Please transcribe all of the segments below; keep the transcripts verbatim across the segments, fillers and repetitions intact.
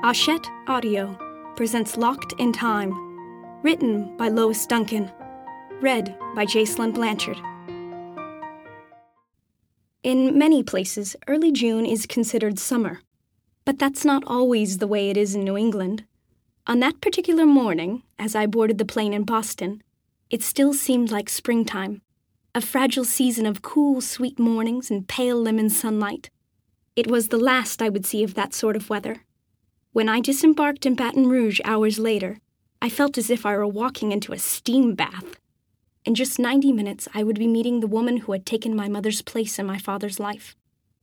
Hachette Audio presents Locked in Time, written by Lois Duncan, read by Jacelyn Blanchard. In many places, early June is considered summer, but that's not always the way it is in New England. On that particular morning, as I boarded the plane in Boston, it still seemed like springtime, a fragile season of cool, sweet mornings and pale lemon sunlight. It was the last I would see of that sort of weather. When I disembarked in Baton Rouge hours later, I felt as if I were walking into a steam bath. In just ninety minutes, I would be meeting the woman who had taken my mother's place in my father's life.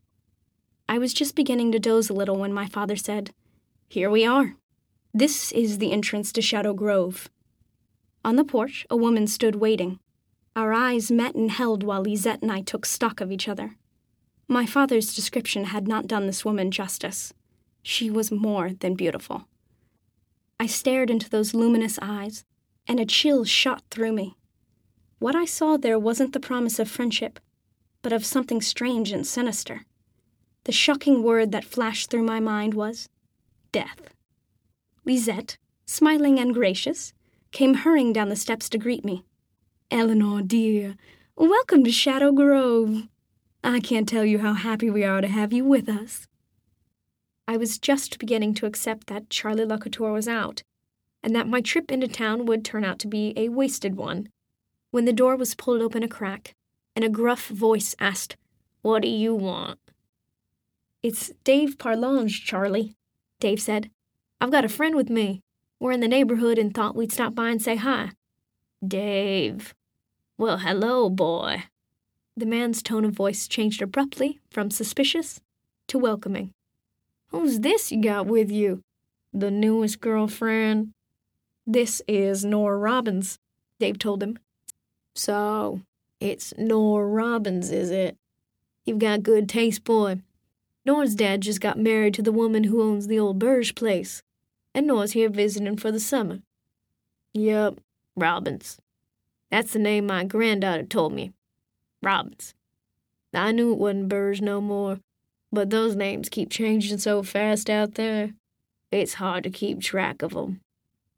I was just beginning to doze a little when my father said, "Here we are. This is the entrance to Shadow Grove." On the porch, a woman stood waiting. Our eyes met and held while Lisette and I took stock of each other. My father's description had not done this woman justice. She was more than beautiful. I stared into those luminous eyes, and a chill shot through me. What I saw there wasn't the promise of friendship, but of something strange and sinister. The shocking word that flashed through my mind was death. Lisette, smiling and gracious, came hurrying down the steps to greet me. "Eleanor, dear, welcome to Shadow Grove. I can't tell you how happy we are to have you with us." I was just beginning to accept that Charlie LeCouture was out, and that my trip into town would turn out to be a wasted one, when the door was pulled open a crack, and a gruff voice asked, "What do you want?" "It's Dave Parlange, Charlie," Dave said. "I've got a friend with me. We're in the neighborhood and thought we'd stop by and say hi." "Dave. Well, hello, boy." The man's tone of voice changed abruptly from suspicious to welcoming. "Who's this you got with you? The newest girlfriend?" "This is Nora Robbins," Dave told him. "So, it's Nora Robbins, is it? You've got good taste, boy. Nora's dad just got married to the woman who owns the old Burge place, and Nora's here visiting for the summer." "Yup, Robbins. That's the name my granddaughter told me. Robbins. I knew it wasn't Burge no more, but those names keep changing so fast out there, it's hard to keep track of 'em."